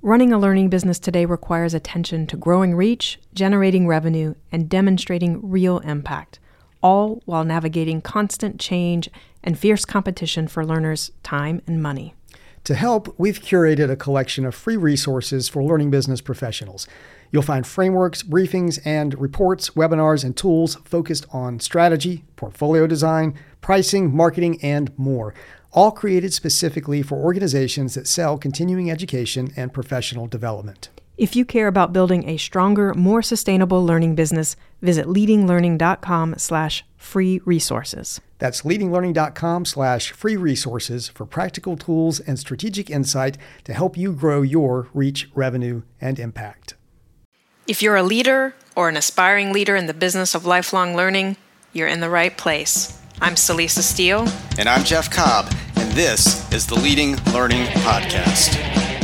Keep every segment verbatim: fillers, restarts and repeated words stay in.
Running a learning business today requires attention to growing reach, generating revenue, and demonstrating real impact, all while navigating constant change and fierce competition for learners' time and money. To help, we've curated a collection of free resources for learning business professionals. You'll find frameworks, briefings, and reports, webinars, and tools focused on strategy, portfolio design, pricing, marketing, and more, all created specifically for organizations that sell continuing education and professional development. If you care about building a stronger, more sustainable learning business, visit leadinglearning.com slash free resources. That's leadinglearning.com slash free resources for practical tools and strategic insight to help you grow your reach, revenue, and impact. If you're a leader or an aspiring leader in the business of lifelong learning, you're in the right place. I'm Celisa Steele. And I'm Jeff Cobb, and this is the Leading Learning Podcast.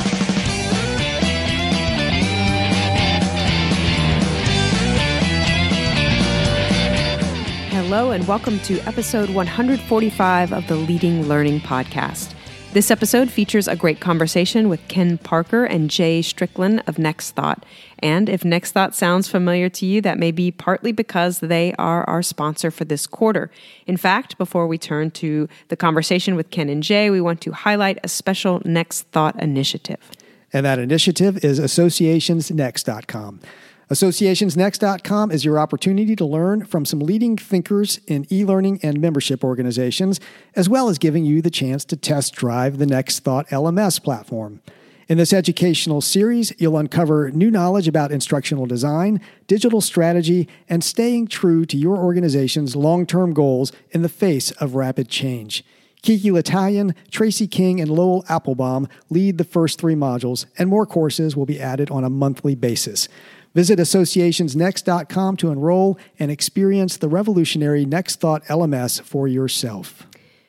Hello, and welcome to episode one hundred forty-five of the Leading Learning Podcast. This episode features a great conversation with Ken Parker and Jay Strickland of NextThought. And if NextThought sounds familiar to you, that may be partly because they are our sponsor for this quarter. In fact, before we turn to the conversation with Ken and Jay, we want to highlight a special NextThought initiative. And that initiative is associations next dot com. associations next dot com is your opportunity to learn from some leading thinkers in e-learning and membership organizations, as well as giving you the chance to test drive the NextThought L M S platform. In this educational series, you'll uncover new knowledge about instructional design, digital strategy, and staying true to your organization's long-term goals in the face of rapid change. Kiki L'Italian, Tracy King, and Lowell Applebaum lead the first three modules, and more courses will be added on a monthly basis. Visit associations next dot com to enroll and experience the revolutionary NextThought L M S for yourself.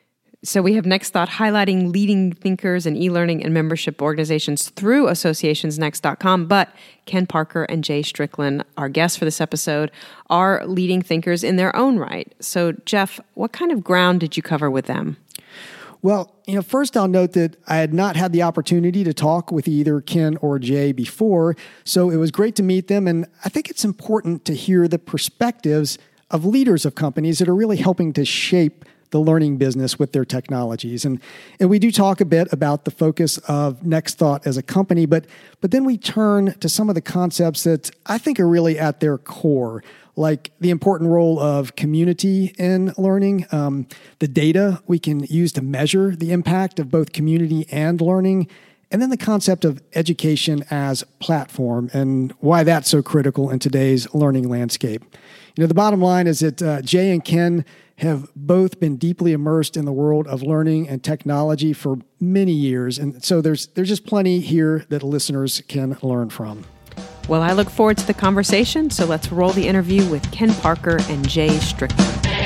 So we have NextThought highlighting leading thinkers in e-learning and membership organizations through associations next dot com, but Ken Parker and Jay Strickland, our guests for this episode, are leading thinkers in their own right. So Jeff, what kind of ground did you cover with them? Well, you know, first I'll note that I had not had the opportunity to talk with either Ken or Jay before, so it was great to meet them, and I think it's important to hear the perspectives of leaders of companies that are really helping to shape the learning business with their technologies. And and we do talk a bit about the focus of NextThought as a company, but but then we turn to some of the concepts that I think are really at their core, like the important role of community in learning, um, the data we can use to measure the impact of both community and learning, and then the concept of education as platform and why that's so critical in today's learning landscape. You know, the bottom line is that uh, Jay and Ken have both been deeply immersed in the world of learning and technology for many years, and so there's there's just plenty here that listeners can learn from. Well, I look forward to the conversation, so let's roll the interview with Ken Parker and Jay Strickland.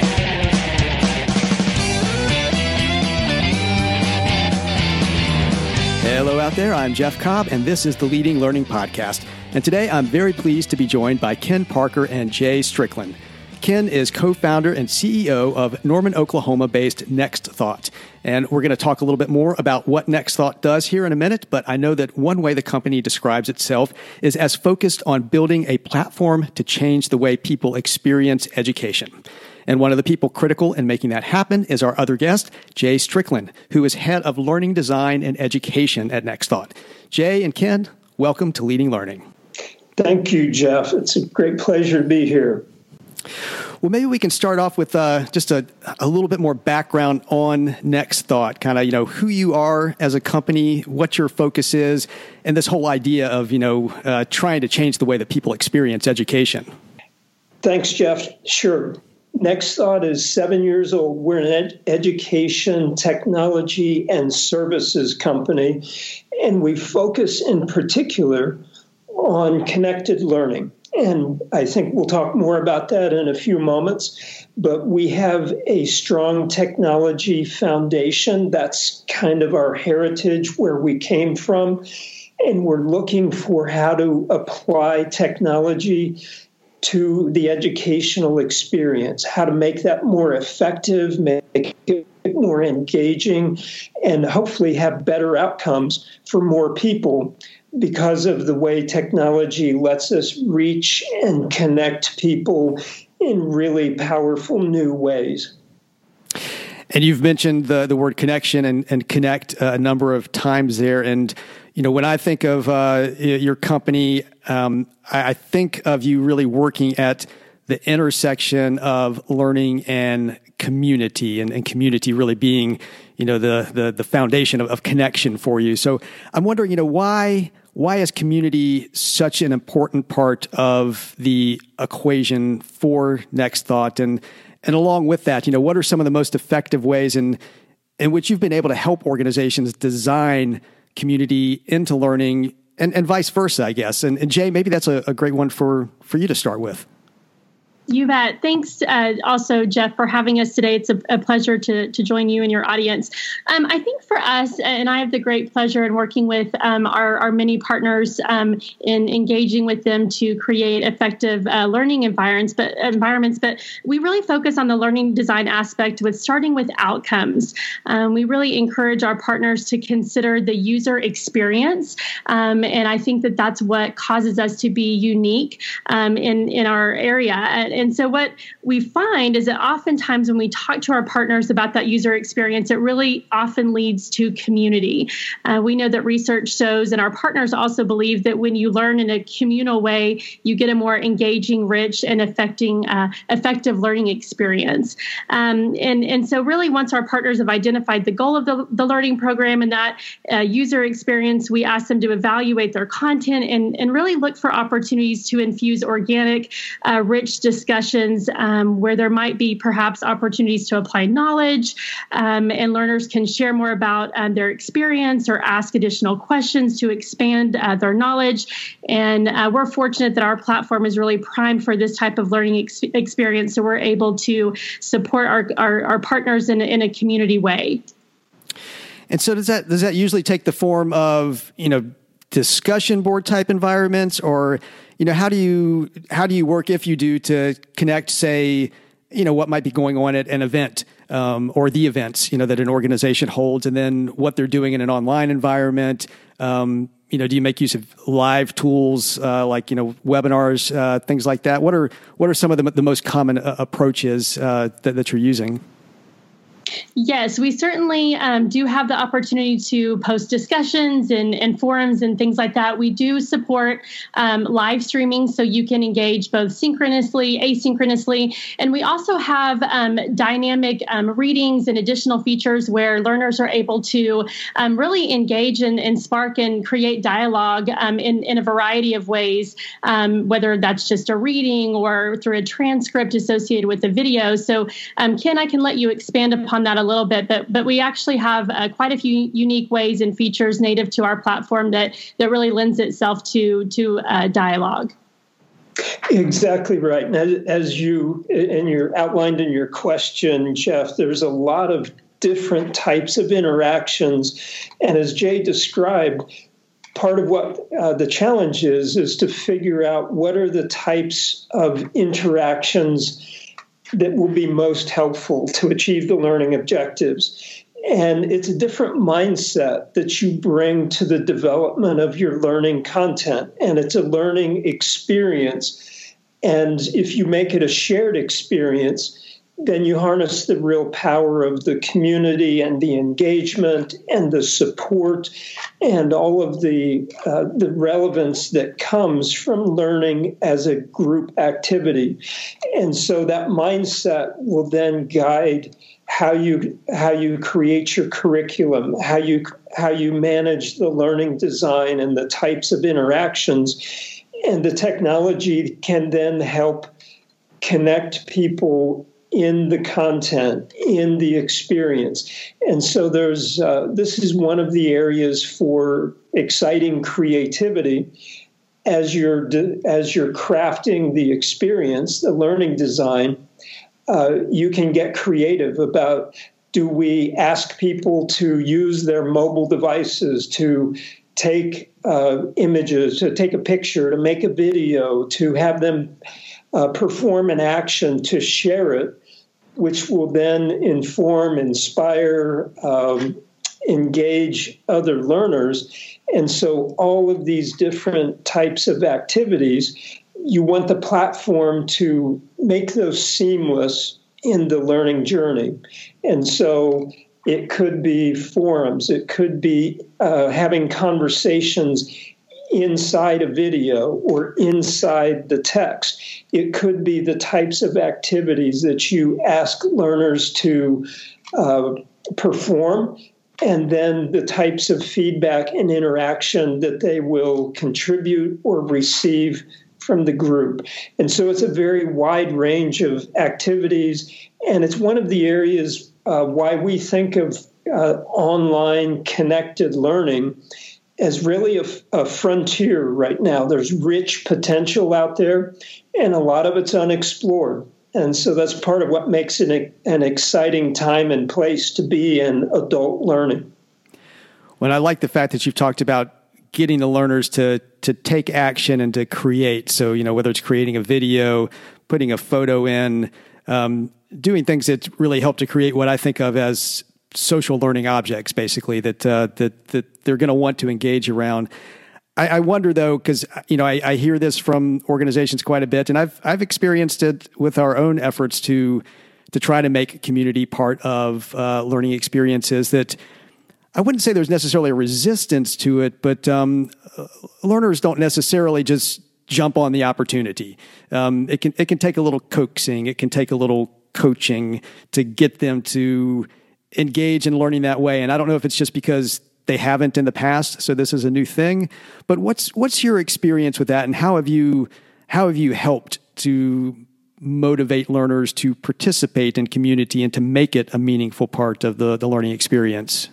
Hello out there, I'm Jeff Cobb, and this is the Leading Learning Podcast. And today I'm very pleased to be joined by Ken Parker and Jay Strickland. Ken is co-founder and C E O of Norman, Oklahoma-based NextThought. And we're going to talk a little bit more about what NextThought does here in a minute, but I know that one way the company describes itself is as focused on building a platform to change the way people experience education. And one of the people critical in making that happen is our other guest, Jay Strickland, who is head of learning design and education at NextThought. Jay and Ken, welcome to Leading Learning. Thank you, Jeff. It's a great pleasure to be here. Well, maybe we can start off with uh, just a, a little bit more background on NextThought, kind of, you know, who you are as a company, what your focus is, and this whole idea of, you know, uh, trying to change the way that people experience education. Thanks, Jeff. Sure. NextThought is seven years old. We're an ed- education, technology, and services company, and we focus in particular on connected learning. And I think we'll talk more about that in a few moments. But we have a strong technology foundation. That's kind of our heritage, where we came from. And we're looking for how to apply technology to the educational experience, how to make that more effective, make it more engaging, and hopefully have better outcomes for more people because of the way technology lets us reach and connect people in really powerful new ways. And you've mentioned the, the word connection and, and connect a number of times there. And, you know, when I think of uh, your company, um, I, I think of you really working at the intersection of learning and community, and, and community really being, you know, the the, the foundation of, of connection for you. So I'm wondering, you know, why why is community such an important part of the equation for Next Thought? And and along with that, you know, what are some of the most effective ways in in which you've been able to help organizations design community into learning, and, and vice versa, I guess. And, and Jay, maybe that's a, a great one for, for you to start with. You bet. Thanks uh, also, Jeff, for having us today. It's a, a pleasure to, to join you and your audience. Um, I think for us, and I have the great pleasure in working with um, our, our many partners um, in engaging with them to create effective uh, learning environments, but environments. But we really focus on the learning design aspect with starting with outcomes. Um, we really encourage our partners to consider the user experience. Um, and I think that that's what causes us to be unique um, in, in our area. And so what we find is that oftentimes when we talk to our partners about that user experience, it really often leads to community. Uh, we know that research shows, and our partners also believe, that when you learn in a communal way, you get a more engaging, rich, and affecting, uh, effective learning experience. Um, and, and so really once our partners have identified the goal of the, the learning program and that uh, user experience, we ask them to evaluate their content and, and really look for opportunities to infuse organic, uh, rich discussions discussions um, where there might be perhaps opportunities to apply knowledge, um, and learners can share more about um, their experience or ask additional questions to expand uh, their knowledge. And uh, we're fortunate that our platform is really primed for this type of learning ex- experience, so we're able to support our, our, our partners in, in a community way. And so does that does that usually take the form of, you know, discussion board type environments, or, you know, how do you how do you work, if you do, to connect, say, you know, what might be going on at an event um, or the events, you know, that an organization holds, and then what they're doing in an online environment? Um, you know, do you make use of live tools uh, like, you know, webinars, uh, things like that? What are what are some of the, the most common uh, approaches uh, that, that you're using? Yes, we certainly um, do have the opportunity to post discussions and, and forums and things like that. We do support um, live streaming, so you can engage both synchronously, asynchronously. And we also have um, dynamic um, readings and additional features where learners are able to um, really engage and, and spark and create dialogue um, in, in a variety of ways, um, whether that's just a reading or through a transcript associated with the video. So, um, Ken, I can let you expand upon that a little bit, but but we actually have uh, quite a few unique ways and features native to our platform that that really lends itself to to uh, dialogue. Exactly right. And as, as you and you're outlined in your question, Jeff, there's a lot of different types of interactions, and as Jay described, part of what uh, the challenge is is to figure out what are the types of interactions that will be most helpful to achieve the learning objectives. And it's a different mindset that you bring to the development of your learning content. And it's a learning experience. And if you make it a shared experience, then you harness the real power of the community and the engagement and the support and all of the uh, the relevance that comes from learning as a group activity. And so that mindset will then guide how you how you create your curriculum, how you how you manage the learning design and the types of interactions. And the technology can then help connect people in the content, in the experience. And so there's uh, this is one of the areas for exciting creativity as you're de- as you're crafting the experience, the learning design. Uh, you can get creative about, do we ask people to use their mobile devices to take uh, images, to take a picture, to make a video, to have them uh, perform an action, to share it? which will then inform, inspire, um, engage other learners. And so all of these different types of activities, you want the platform to make those seamless in the learning journey. And so it could be forums, it could be uh, having conversations inside a video or inside the text. It could be the types of activities that you ask learners to uh, perform, and then the types of feedback and interaction that they will contribute or receive from the group. And so it's a very wide range of activities, and it's one of the areas uh, why we think of uh, online connected learning as really a, a frontier right now. There's rich potential out there, and a lot of it's unexplored. And so that's part of what makes it an exciting time and place to be in adult learning. Well, I like the fact that you've talked about getting the learners to to take action and to create. So, you know, whether it's creating a video, putting a photo in, um, doing things that really help to create what I think of as social learning objects, basically, that uh, that that they're going to want to engage around. I, I wonder, though, because you know I, I hear this from organizations quite a bit, and I've I've experienced it with our own efforts to to try to make community part of uh, learning experiences. That I wouldn't say there's necessarily a resistance to it, but um, learners don't necessarily just jump on the opportunity. Um, it can it can take a little coaxing, it can take a little coaching to get them to engage in learning that way. And I don't know if it's just because they haven't in the past, so this is a new thing. But what's what's your experience with that, and how have you how have you helped to motivate learners to participate in community and to make it a meaningful part of the, the learning experience?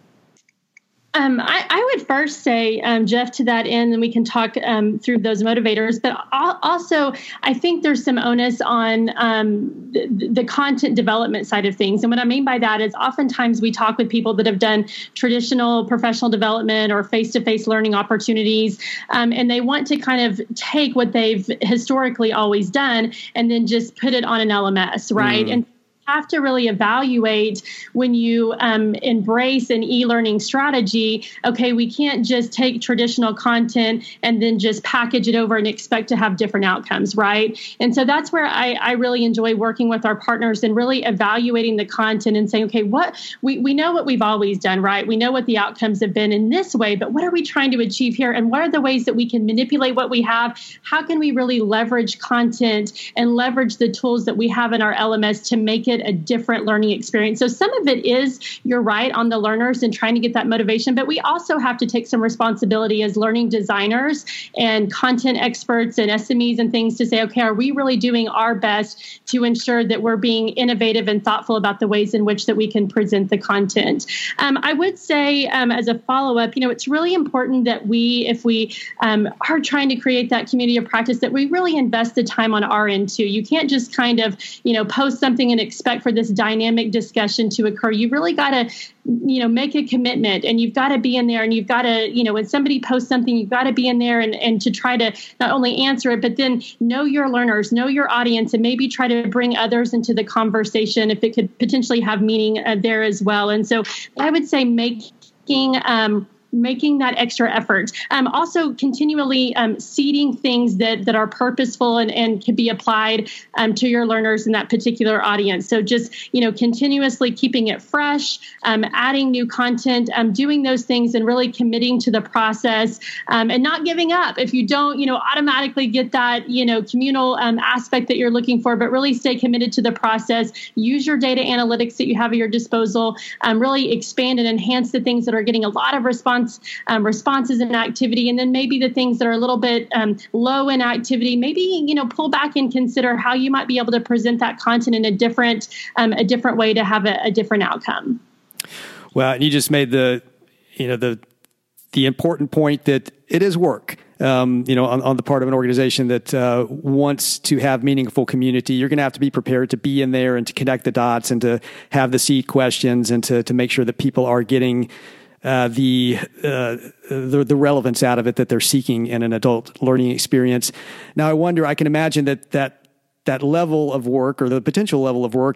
Um, I, I would first say, um, Jeff, to that end, and we can talk um, through those motivators. But also, I think there's some onus on um, the, the content development side of things. And what I mean by that is oftentimes we talk with people that have done traditional professional development or face-to-face learning opportunities, um, and they want to kind of take what they've historically always done and then just put it on an L M S, right? Mm. And have to really evaluate when you um, embrace an e-learning strategy. Okay, we can't just take traditional content and then just package it over and expect to have different outcomes, right? And so that's where I, I really enjoy working with our partners and really evaluating the content and saying, okay, what we, we know what we've always done, right? We know what the outcomes have been in this way, but what are we trying to achieve here? And what are the ways that we can manipulate what we have? How can we really leverage content and leverage the tools that we have in our L M S to make it a different learning experience? So some of it is, you're right, on the learners and trying to get that motivation, but we also have to take some responsibility as learning designers and content experts and S M Es and things to say, okay, are we really doing our best to ensure that we're being innovative and thoughtful about the ways in which that we can present the content? Um, I would say um, as a follow-up, you know, it's really important that we, if we um, are trying to create that community of practice, that we really invest the time on our end too. You can't just kind of, you know, post something and expect for this dynamic discussion to occur. You really got to, you know, make a commitment, and you've got to be in there, and you've got to, you know, when somebody posts something, you've got to be in there and, and to try to not only answer it, but then know your learners, know your audience, and maybe try to bring others into the conversation if it could potentially have meaning uh, there as well. And so I would say making, um, making that extra effort. Um, also continually um, seeding things that that are purposeful and, and can be applied um, to your learners in that particular audience. So just, you know, continuously keeping it fresh, um, adding new content, um, doing those things and really committing to the process um, and not giving up. If you don't, you know, automatically get that, you know, communal um, aspect that you're looking for, but really stay committed to the process, use your data analytics that you have at your disposal, um, really expand and enhance the things that are getting a lot of response Um, responses and activity, and then maybe the things that are a little bit um, low in activity, maybe, you know, pull back and consider how you might be able to present that content in a different um, a different way to have a, a different outcome. Well, and you just made the, you know, the the important point that it is work. Um, you know, on, on the part of an organization that uh, wants to have meaningful community, you're going to have to be prepared to be in there and to connect the dots and to have the seed questions and to to make sure that people are getting Uh, the, uh, the the relevance out of it that they're seeking in an adult learning experience. Now, I wonder, I can imagine that that that level of work or the potential level of work is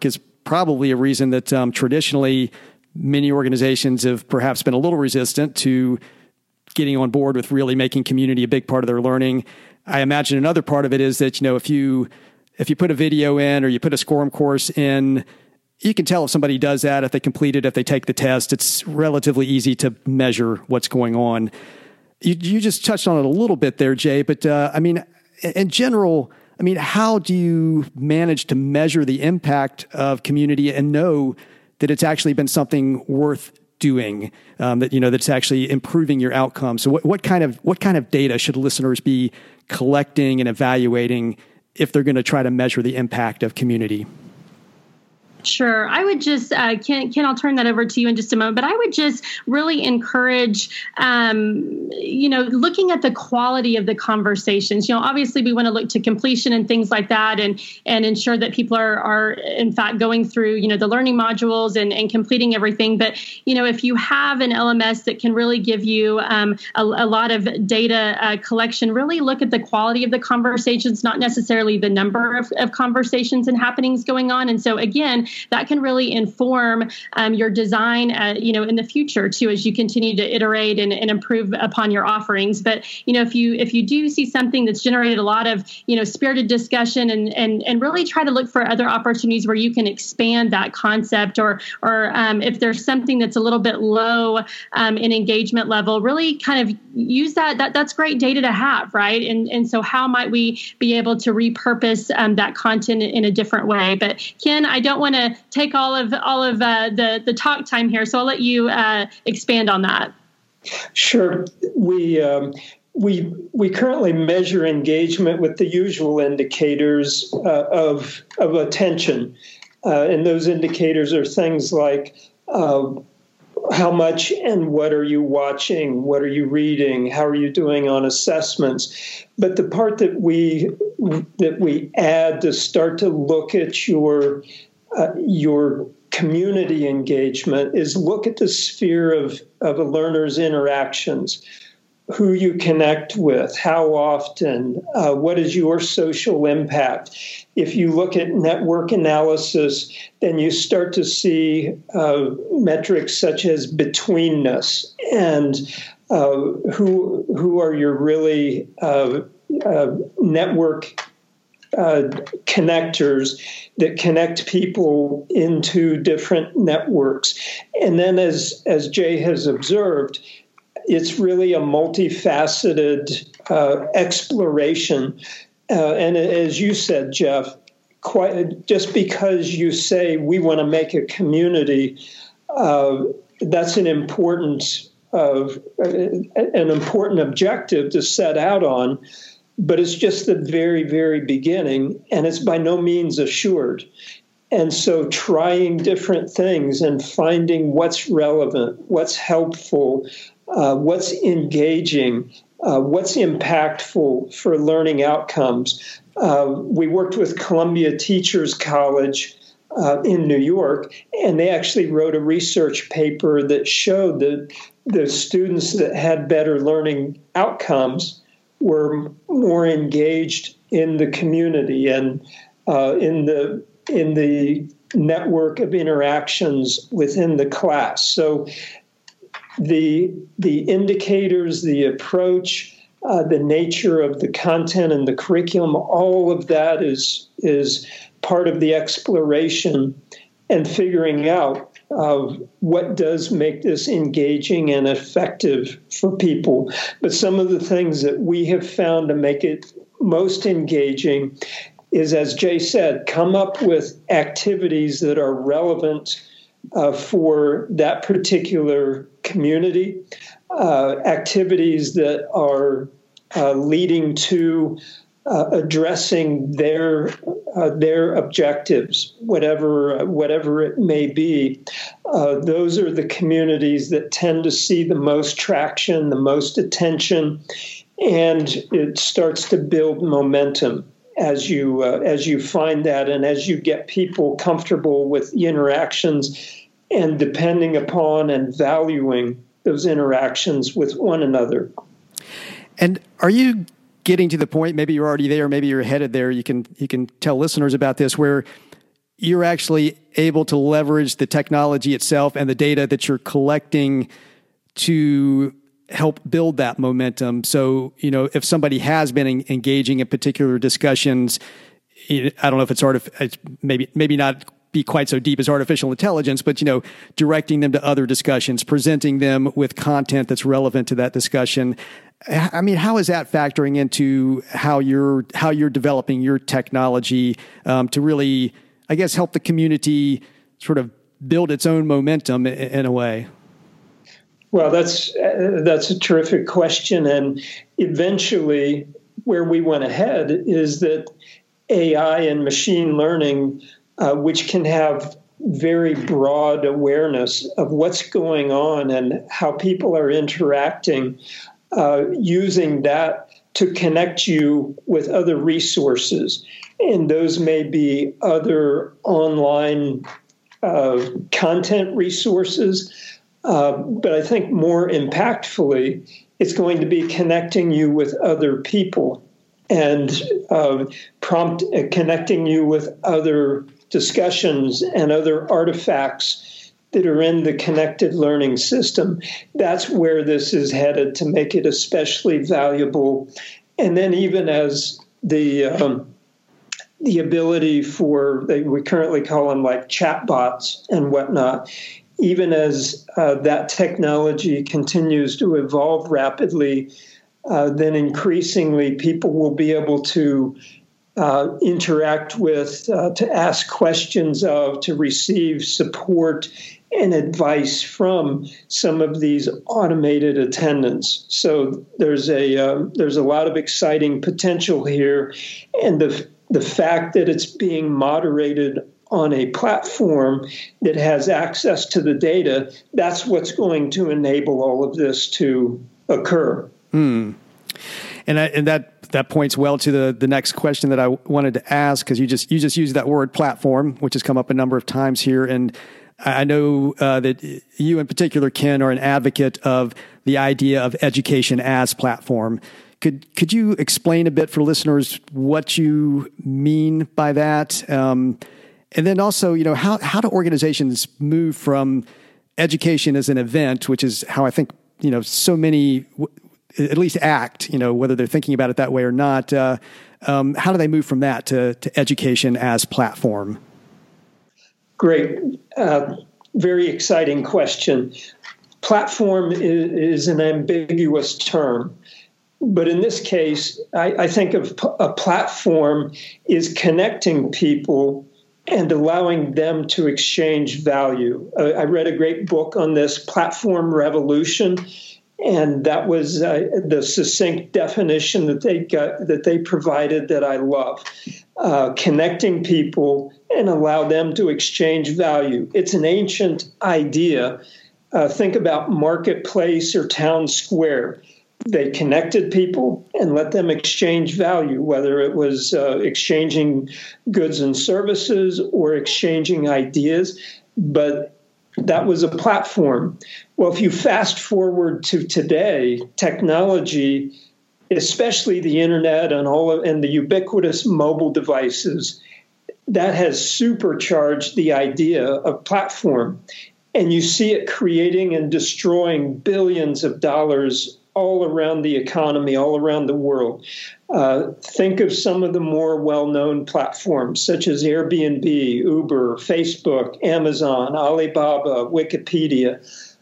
probably a reason that um, traditionally many organizations have perhaps been a little resistant to getting on board with really making community a big part of their learning. I imagine another part of it is that, you know, if you if you put a video in or you put a SCORM course in, you can tell if somebody does that, if they complete it, if they take the test. It's relatively easy to measure what's going on. You, you just touched on it a little bit there, Jay, but uh, I mean, in general, I mean, how do you manage to measure the impact of community and know that it's actually been something worth doing, um, that, you know, that's actually improving your outcome? So what, what kind of, what kind of data should listeners be collecting and evaluating if they're going to try to measure the impact of community? Sure. I would just, uh, Ken, Ken, I'll turn that over to you in just a moment, but I would just really encourage, um, you know, looking at the quality of the conversations. You know, obviously we want to look to completion and things like that, and and ensure that people are, are in fact, going through, you know, the learning modules and, and completing everything. But, you know, if you have an L M S that can really give you um, a, a lot of data uh, collection, really look at the quality of the conversations, not necessarily the number of, of conversations and happenings going on. And so, again, that can really inform um, your design, uh, you know, in the future too, as you continue to iterate and, and improve upon your offerings. But, you know, if you if you do see something that's generated a lot of, you know, spirited discussion, and and and really try to look for other opportunities where you can expand that concept, or or um, if there's something that's a little bit low um, in engagement level, really kind of use that. That that's great data to have, right? And and so how might we be able to repurpose um, that content in a different way? But Ken, I don't want to take all of all of uh, the the talk time here, so I'll let you uh, expand on that. Sure. We um, we we currently measure engagement with the usual indicators uh, of of attention, uh, and those indicators are things like uh, how much and what are you watching, what are you reading, how are you doing on assessments. But the part that we that we add to start to look at your Uh, your community engagement is look at the sphere of, of a learner's interactions, who you connect with, how often, uh, what is your social impact. If you look at network analysis, then you start to see uh, metrics such as betweenness and uh, who, who are your really uh, uh, network Uh, connectors that connect people into different networks. And then as, as Jay has observed, it's really a multifaceted uh, exploration. Uh, and as you said, Jeff, quite, just because you say we want to make a community, uh, that's an important, uh, an important objective to set out on. But it's just the very, very beginning, and it's by no means assured. And so trying different things and finding what's relevant, what's helpful, uh, what's engaging, uh, what's impactful for learning outcomes. Uh, we worked with Columbia Teachers College uh, in New York, and they actually wrote a research paper that showed that the students that had better learning outcomes were more engaged in the community and uh, in the in the network of interactions within the class. So the the indicators, the approach, uh, the nature of the content and the curriculum, all of that is is part of the exploration and figuring out of what does make this engaging and effective for people. But some of the things that we have found to make it most engaging is, as Jay said, come up with activities that are relevant uh, for that particular community, uh, activities that are uh, leading to Uh, addressing their uh, their objectives, whatever whatever it may be. Uh, those are the communities that tend to see the most traction, the most attention, and it starts to build momentum as you uh, as you find that, and as you get people comfortable with the interactions and depending upon and valuing those interactions with one another. And are you getting to the point, maybe you're already there, maybe you're headed there, you can you can tell listeners about this, where you're actually able to leverage the technology itself and the data that you're collecting to help build that momentum. So, you know, if somebody has been en- engaging in particular discussions, I don't know if it's artif- it's maybe maybe not be quite so deep as artificial intelligence, but, you know, directing them to other discussions, presenting them with content that's relevant to that discussion. I mean, how is that factoring into how you're how you're developing your technology um, to really, I guess, help the community sort of build its own momentum in, in a way? Well, that's uh, that's a terrific question, and eventually, where we went ahead is that A I and machine learning, uh, which can have very broad awareness of what's going on and how people are interacting, uh, using that to connect you with other resources. And those may be other online uh, content resources. Uh, but I think more impactfully, it's going to be connecting you with other people and uh, prompt uh, connecting you with other discussions and other artifacts that are in the connected learning system. That's where this is headed, to make it especially valuable. And then even as the um, the ability for, they, we currently call them like chatbots and whatnot, even as uh, that technology continues to evolve rapidly, uh, then increasingly people will be able to uh, interact with, uh, to ask questions of, to receive support and advice from some of these automated attendants. So there's a uh, there's a lot of exciting potential here, and the the fact that it's being moderated on a platform that has access to the data, that's what's going to enable all of this to occur. Hmm. And, I, and that that points well to the, the next question that I wanted to ask, because you just you just used that word platform, which has come up a number of times here. And I know uh, that you in particular, Ken, are an advocate of the idea of education as platform. Could could you explain a bit for listeners what you mean by that? Um, and then also, you know, how, how do organizations move from education as an event, which is how I think, you know, so many w- at least act, you know, whether they're thinking about it that way or not. Uh, um, how do they move from that to, to education as platform? Great. Uh, very exciting question. Platform is, is an ambiguous term. But in this case, I, I think of a platform is connecting people and allowing them to exchange value. Uh, I read a great book on this, Platform Revolution, and that was uh, the succinct definition that they got, that they provided, that I love. Uh, connecting people and allow them to exchange value. It's an ancient idea. Uh, think about marketplace or town square. They connected people and let them exchange value, whether it was uh, exchanging goods and services or exchanging ideas. But that was a platform. Well, if you fast forward to today, technology, especially the internet and all of, and the ubiquitous mobile devices, that has supercharged the idea of platform. And you see it creating and destroying billions of dollars all around the economy, all around the world. Uh, think of some of the more well-known platforms, such as Airbnb, Uber, Facebook, Amazon, Alibaba, Wikipedia.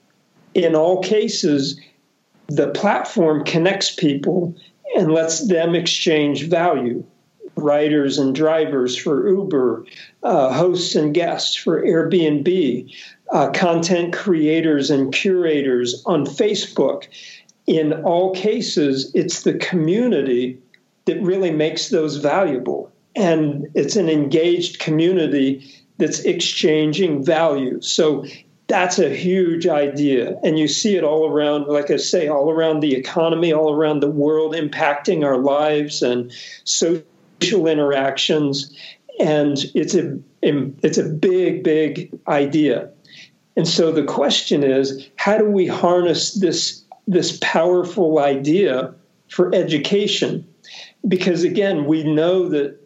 In all cases, the platform connects people and lets them exchange value. Riders and drivers for Uber, uh, hosts and guests for Airbnb, uh, content creators and curators on Facebook. In all cases, it's the community that really makes those valuable. And it's an engaged community that's exchanging value. So that's a huge idea. And you see it all around, like I say, all around the economy, all around the world, impacting our lives and social interactions. And it's a, it's a big, big idea. And so the question is, how do we harness this this powerful idea for education? Because again, we know that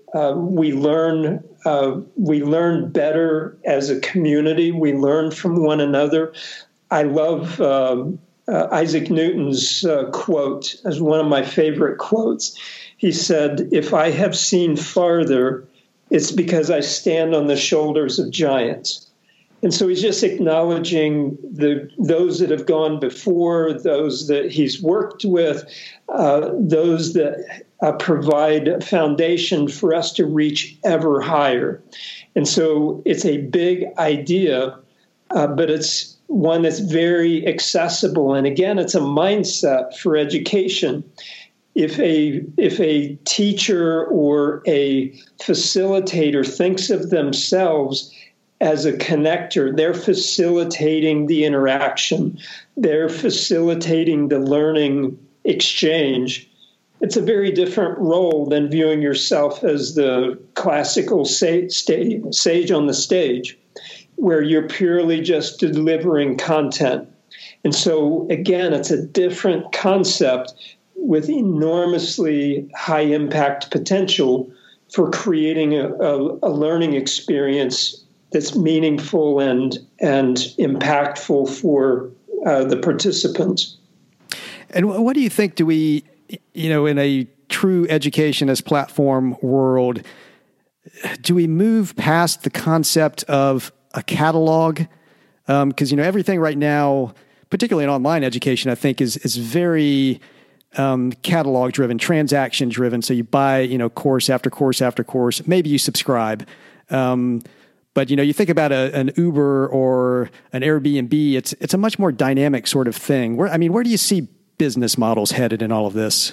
Uh, we learn uh, we learn better as a community. We learn from one another. I love um, uh, Isaac Newton's uh, quote as one of my favorite quotes. He said, "If I have seen farther, it's because I stand on the shoulders of giants." And so he's just acknowledging the those that have gone before, those that he's worked with, uh, those that uh, provide a foundation for us to reach ever higher. And so it's a big idea, uh, but it's one that's very accessible. And again, it's a mindset for education. If a if a teacher or a facilitator thinks of themselves as a connector, they're facilitating the interaction, they're facilitating the learning exchange. It's a very different role than viewing yourself as the classical sa- sta- sage on the stage, where you're purely just delivering content. And so, again, it's a different concept with enormously high impact potential for creating a, a, a learning experience that's meaningful and and impactful for uh, the participants. And what do you think? Do we, you know, in a true education as platform world, do we move past the concept of a catalog? Because um, you know, everything right now, particularly in online education, I think is is very um, catalog driven, transaction driven. So you buy, you know, course after course after course. Maybe you subscribe. Um, But, you know, you think about a, an Uber or an Airbnb, it's it's a much more dynamic sort of thing. Where, I mean, where do you see business models headed in all of this?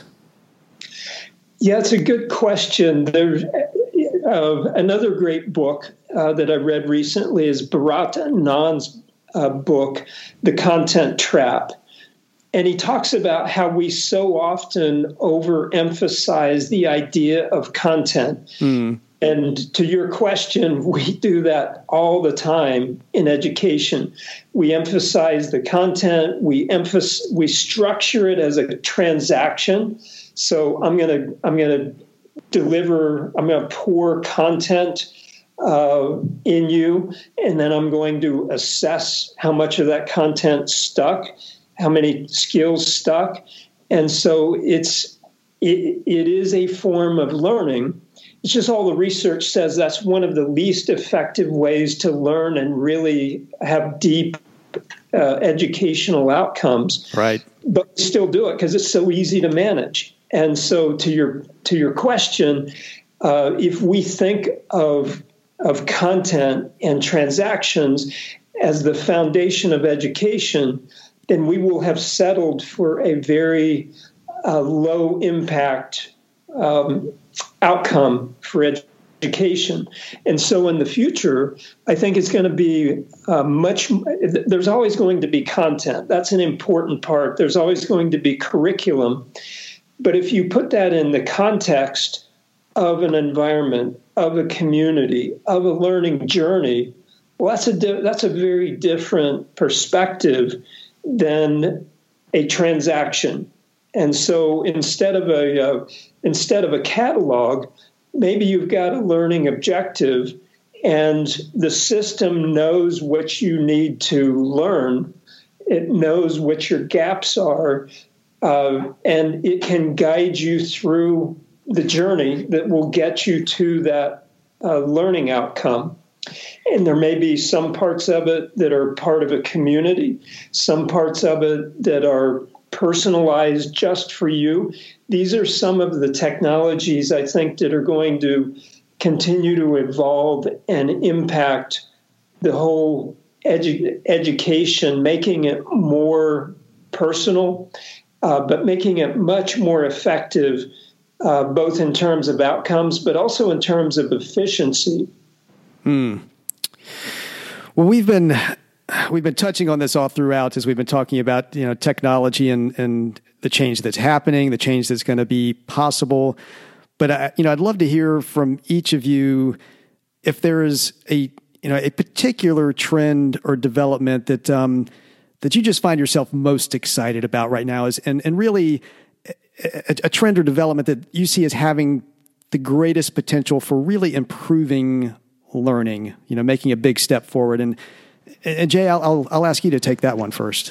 Yeah, it's a good question. There's uh, another great book uh, that I read recently is Bharat Anand's uh, book, The Content Trap. And he talks about how we so often overemphasize the idea of content. Mm. And to your question, we do that all the time in education. We emphasize the content. We emphasize, we structure it as a transaction. So I'm going to I'm going to deliver. I'm going to pour content uh, in you, and then I'm going to assess how much of that content stuck, how many skills stuck, and so it's it, it is a form of learning. It's just all the research says that's one of the least effective ways to learn and really have deep uh, educational outcomes. Right. But we still do it because it's so easy to manage. And so to your to your question, uh, if we think of of content and transactions as the foundation of education, then we will have settled for a very uh, low impact um outcome for education. And so in the future, I think it's going to be uh, much, there's always going to be content. That's an important part. There's always going to be curriculum. But if you put that in the context of an environment, of a community, of a learning journey, well, that's a, di- that's a very different perspective than a transaction. And so instead of a uh, instead of a catalog, maybe you've got a learning objective, and the system knows what you need to learn. It knows what your gaps are, uh, and it can guide you through the journey that will get you to that uh, learning outcome. And there may be some parts of it that are part of a community, some parts of it that are personalized just for you. These are some of the technologies I think that are going to continue to evolve and impact the whole edu- education, making it more personal, uh, but making it much more effective, uh, both in terms of outcomes, but also in terms of efficiency. Hmm. Well, we've been we've been touching on this all throughout as we've been talking about, you know, technology and, and the change that's happening, the change that's going to be possible. But I, you know, I'd love to hear from each of you if there is a you know a particular trend or development that um, that you just find yourself most excited about right now, is and and really a, a trend or development that you see as having the greatest potential for really improving learning, you know, making a big step forward? And, and Jay, I'll, I'll, I'll ask you to take that one first.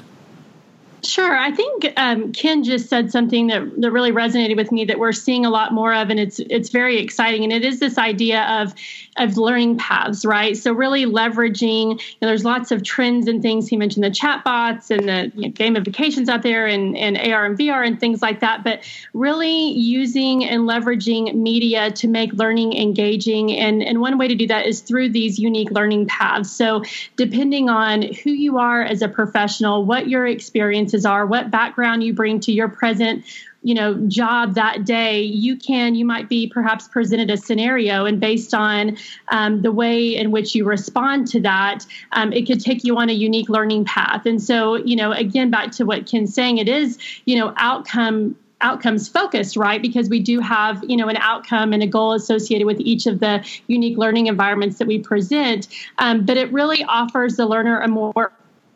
Sure. I think um, Ken just said something that, that really resonated with me that we're seeing a lot more of, and it's it's very exciting. And it is this idea of of learning paths, right? So really leveraging, you know, there's lots of trends and things. He mentioned the chatbots and the you know, gamifications out there and, and A R and V R and things like that, but really using and leveraging media to make learning engaging. And, and one way to do that is through these unique learning paths. So depending on who you are as a professional, what your experiences are, what background you bring to your present you know, job that day, you can, you might be perhaps presented a scenario, and based on um, the way in which you respond to that, um, it could take you on a unique learning path. And so, you know, again, back to what Ken's saying, it is, you know, outcome outcomes focused, right? Because we do have, you know, an outcome and a goal associated with each of the unique learning environments that we present. Um, but it really offers the learner a more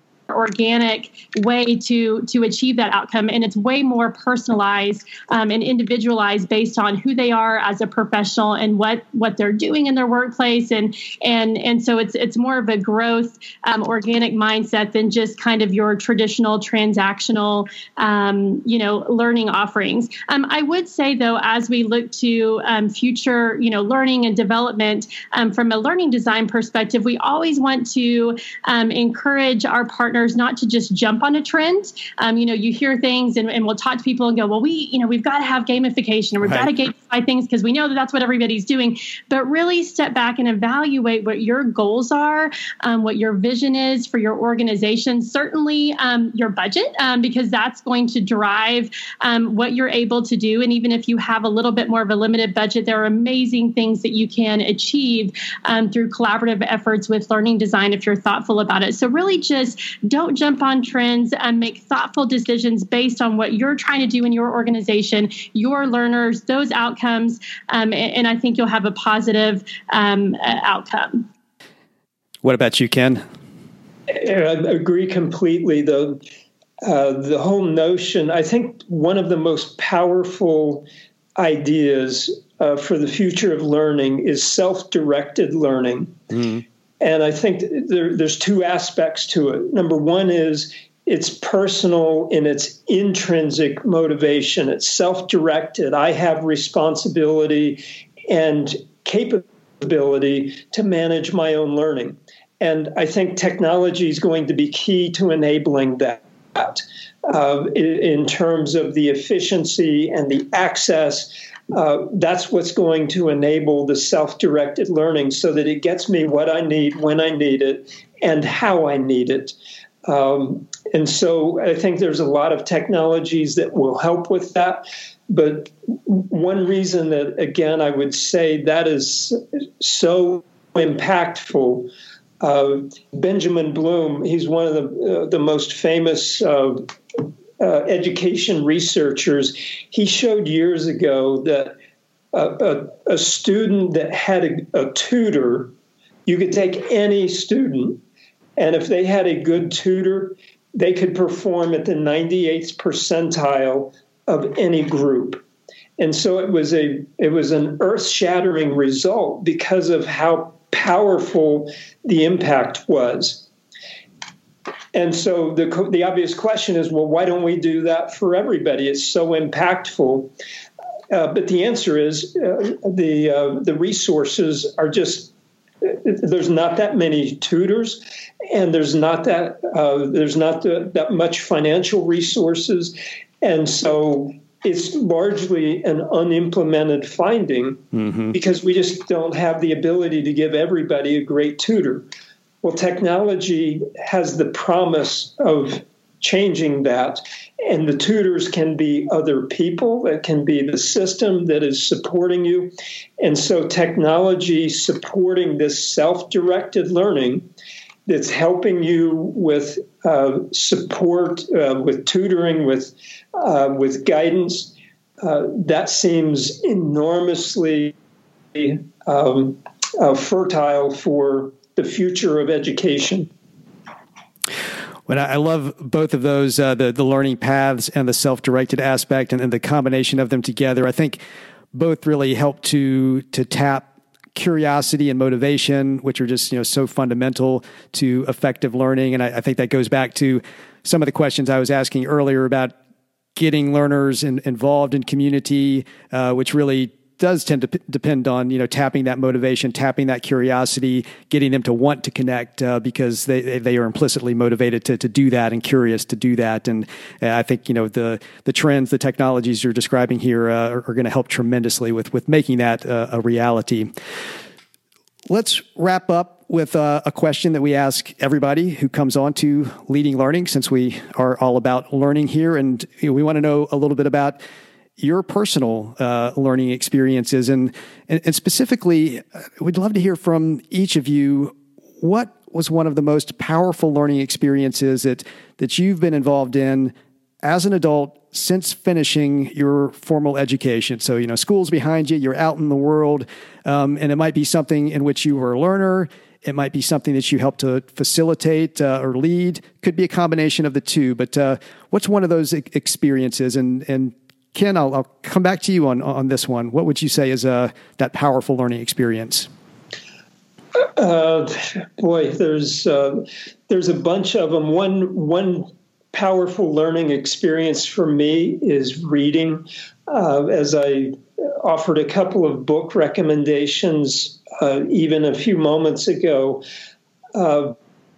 organic way to to achieve that outcome, and it's way more personalized um, and individualized based on who they are as a professional and what what they're doing in their workplace, and and and so it's it's more of a growth um, organic mindset than just kind of your traditional transactional um, you know learning offerings. Um, I would say though, as we look to um, future you know learning and development um, from a learning design perspective, we always want to um, encourage our partners not to just jump on a trend. Um, you know, you hear things and, and we'll talk to people and go, well, we, you know, we've got to have gamification, and we've right. got to gamify things because we know that that's what everybody's doing. But really step back and evaluate what your goals are, um, what your vision is for your organization, certainly um, your budget, um, because that's going to drive um, what you're able to do. And even if you have a little bit more of a limited budget, there are amazing things that you can achieve um, through collaborative efforts with learning design if you're thoughtful about it. So really just don't jump on trends and make thoughtful decisions based on what you're trying to do in your organization, your learners, those outcomes. Um, and, and I think you'll have a positive um, uh, outcome. What about you, Ken? I agree completely. The, uh, the whole notion, I think one of the most powerful ideas uh, for the future of learning is self-directed learning. Mm-hmm. And I think there, there's two aspects to it. Number one is it's personal in its intrinsic motivation. It's self-directed. I have responsibility and capability to manage my own learning. And I think technology is going to be key to enabling that uh, in, in terms of the efficiency and the access. Uh, that's what's going to enable the self-directed learning so that it gets me what I need, when I need it, and how I need it. Um, and so I think there's a lot of technologies that will help with that. But one reason that, again, I would say that is so impactful, uh, Benjamin Bloom, he's one of the, uh, the most famous uh, Uh, education researchers. He showed years ago that a, a, a student that had a, a tutor, you could take any student, and if they had a good tutor, they could perform at the ninety-eighth percentile of any group. And so it was a it was an earth-shattering result because of how powerful the impact was. And so the the obvious question is, well, why don't we do that for everybody? It's so impactful. Uh, but the answer is uh, the uh, the resources are just there's not that many tutors, and there's not that uh, there's not the, that much financial resources, and so it's largely an unimplemented finding mm-hmm. because we just don't have the ability to give everybody a great tutor. Well, technology has the promise of changing that, and the tutors can be other people. It can be the system that is supporting you. And so technology supporting this self-directed learning that's helping you with uh, support, uh, with tutoring, with, uh, with guidance, uh, that seems enormously um, uh, fertile for the future of education. Well, I love both of those, uh, the, the learning paths and the self-directed aspect, and, and the combination of them together. I think both really help to to tap curiosity and motivation, which are just, you know, so fundamental to effective learning. And I, I think that goes back to some of the questions I was asking earlier about getting learners in, involved in community, uh, which really does tend to p- depend on, you know, tapping that motivation, tapping that curiosity, getting them to want to connect uh, because they they are implicitly motivated to to do that and curious to do that. And uh, I think, you know, the the trends, the technologies you're describing here uh, are, are going to help tremendously with with making that uh, a reality. Let's wrap up with uh, a question that we ask everybody who comes on to Leading Learning, since we are all about learning here, and you know, we want to know a little bit about your personal uh, learning experiences. And, and, and specifically, we'd love to hear from each of you, what was one of the most powerful learning experiences that, that you've been involved in as an adult since finishing your formal education? So, you know, school's behind you, you're out in the world, um, and it might be something in which you were a learner. It might be something that you helped to facilitate uh, or lead. Could be a combination of the two. But uh, what's one of those experiences? And, and Ken, I'll, I'll come back to you on, on this one. What would you say is uh, that powerful learning experience? Uh, boy, there's uh, there's a bunch of them. One one powerful learning experience for me is reading. Uh, as I offered a couple of book recommendations uh, even a few moments ago, uh,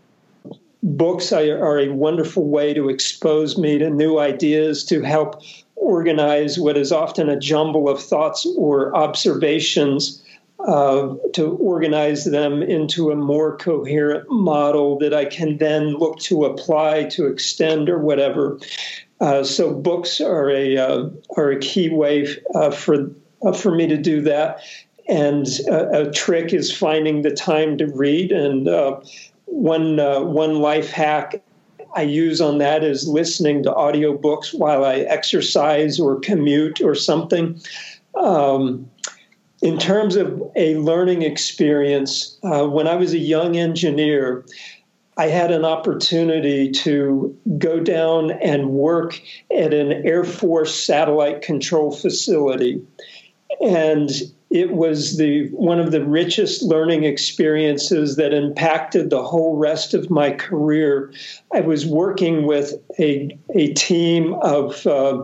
books are a wonderful way to expose me to new ideas, to help organize what is often a jumble of thoughts or observations, uh, to organize them into a more coherent model that I can then look to apply, to extend, or whatever. Uh, so books are a uh, are a key way uh, for uh, for me to do that. And uh, a trick is finding the time to read. And uh, one uh, one life hack I use on that is listening to audiobooks while I exercise or commute or something. Um, in terms of a learning experience, uh, when I was a young engineer, I had an opportunity to go down and work at an Air Force satellite control facility. And it was the one of the richest learning experiences that impacted the whole rest of my career. I was working with a, a team of uh,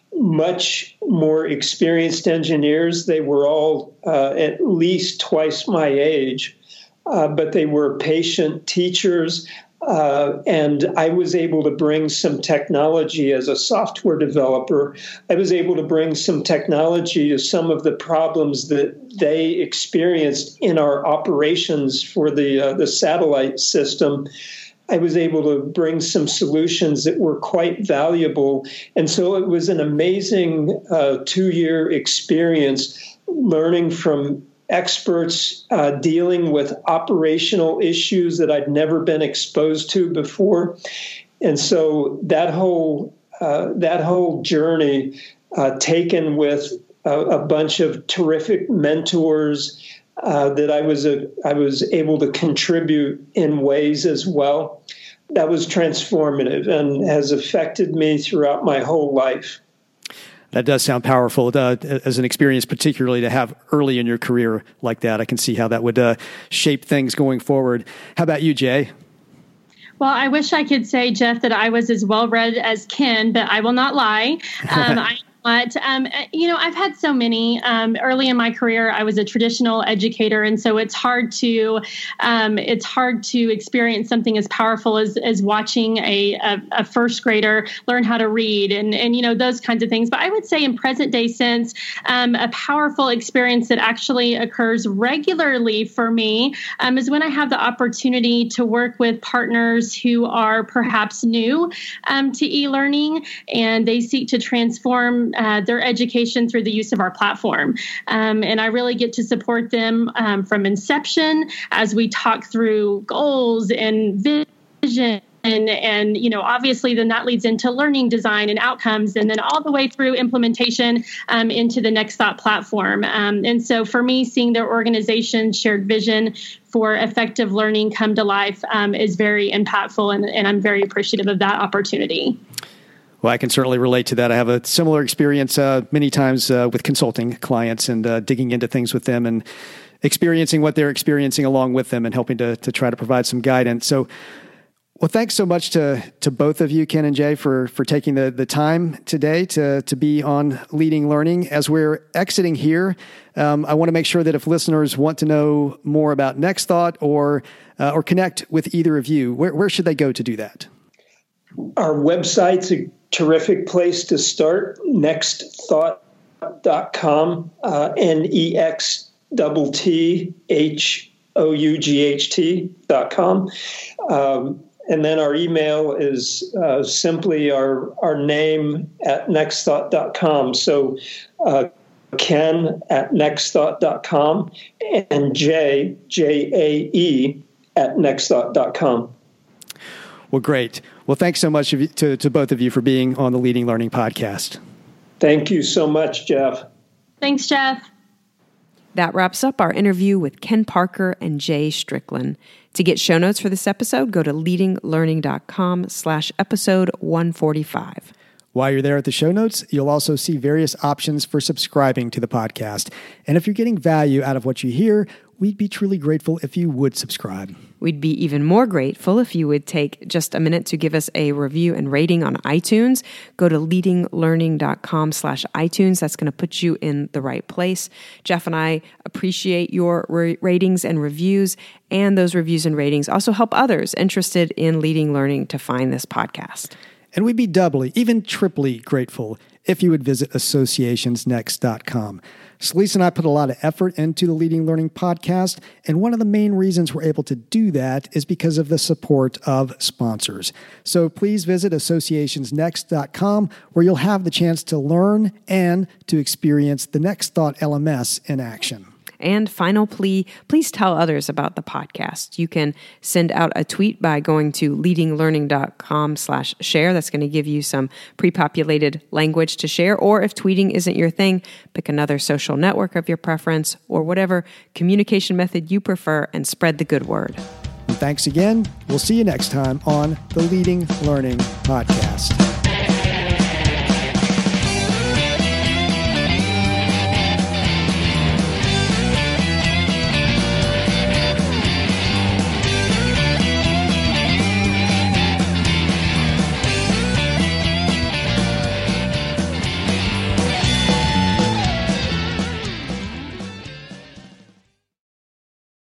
much more experienced engineers. They were all uh, at least twice my age, uh, but they were patient teachers. Uh, and I was able to bring some technology as a software developer. I was able to bring some technology to some of the problems that they experienced in our operations for the uh, the satellite system. I was able to bring some solutions that were quite valuable. And so it was an amazing uh, two-year experience learning from experts uh, dealing with operational issues that I'd never been exposed to before. And so that whole uh, that whole journey uh, taken with a, a bunch of terrific mentors uh, that I was a, I was able to contribute in ways as well. That was transformative and has affected me throughout my whole life. That does sound powerful uh, as an experience, particularly to have early in your career like that. I can see how that would uh, shape things going forward. How about you, Jay? Well, I wish I could say, Jeff, that I was as well-read as Ken, but I will not lie. Um, I But, um, you know, I've had so many. Um, early in my career, I was a traditional educator, and so it's hard to um, it's hard to experience something as powerful as as watching a, a, a first grader learn how to read and, and, you know, those kinds of things. But I would say in present day sense, um, a powerful experience that actually occurs regularly for me um, is when I have the opportunity to work with partners who are perhaps new um, to e-learning, and they seek to transform Uh, their education through the use of our platform. Um, and I really get to support them um, from inception as we talk through goals and vision. And, and, you know, obviously then that leads into learning design and outcomes, and then all the way through implementation um, into the Next Thought platform. Um, and so for me, seeing their organization's shared vision for effective learning come to life um, is very impactful, and, and I'm very appreciative of that opportunity. Well, I can certainly relate to that. I have a similar experience uh, many times uh, with consulting clients and uh, digging into things with them and experiencing what they're experiencing along with them and helping to to try to provide some guidance. So, well, thanks so much to to both of you, Ken and Jay, for for taking the the time today to to be on Leading Learning. As we're exiting here, um, I want to make sure that if listeners want to know more about Next Thought or uh, or connect with either of you, where where should they go to do that? Our website's a terrific place to start, next thought dot com, uh, N E X T T H O U G H T dot com. Um, and then our email is uh, simply our, our name at next thought dot com. So uh, Ken at next thought dot com and Jay, J A E, at next thought dot com. Well, great. Well, thanks so much to, to both of you for being on the Leading Learning podcast. Thank you so much, Jeff. Thanks, Jeff. That wraps up our interview with Ken Parker and Jay Strickland. To get show notes for this episode, go to leadinglearning.com slash episode 145. While you're there at the show notes, you'll also see various options for subscribing to the podcast. And if you're getting value out of what you hear, we'd be truly grateful if you would subscribe. We'd be even more grateful if you would take just a minute to give us a review and rating on iTunes. Go to leadinglearning.com slash iTunes. That's going to put you in the right place. Jeff and I appreciate your ra- ratings and reviews, and those reviews and ratings also help others interested in leading learning to find this podcast. And we'd be doubly, even triply grateful if you would visit associations next dot com. Celeste and I put a lot of effort into the Leading Learning podcast, and one of the main reasons we're able to do that is because of the support of sponsors. So please visit associations next dot com, where you'll have the chance to learn and to experience the Next Thought L M S in action. And final plea, please tell others about the podcast. You can send out a tweet by going to leadinglearning.com slash share. That's going to give you some pre-populated language to share. Or if tweeting isn't your thing, pick another social network of your preference or whatever communication method you prefer and spread the good word. And thanks again. We'll see you next time on the Leading Learning Podcast.